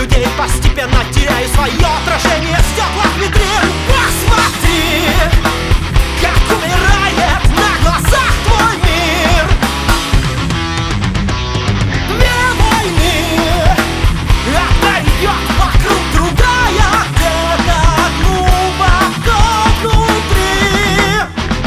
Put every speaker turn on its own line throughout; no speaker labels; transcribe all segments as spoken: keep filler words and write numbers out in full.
людей постепенно теряю свое отражение в стеклах витрин. Посмотри, как умирает на глазах твой мир. Две войны, одна идет вокруг, другая где-то глубоко внутри.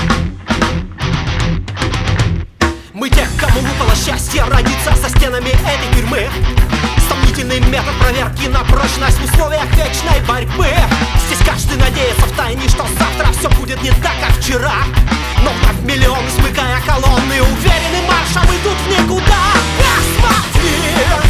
Мы тех, кому выпало счастье родиться за стенами этой тюрьмы. Сомнительный метод проверки на прочность в условиях вечной борьбы. Здесь каждый надеется втайне, что завтра все будет не так, как вчера. Но вновь миллионы, смыкая колонны, уверенным маршем идут в никуда. Посмотри,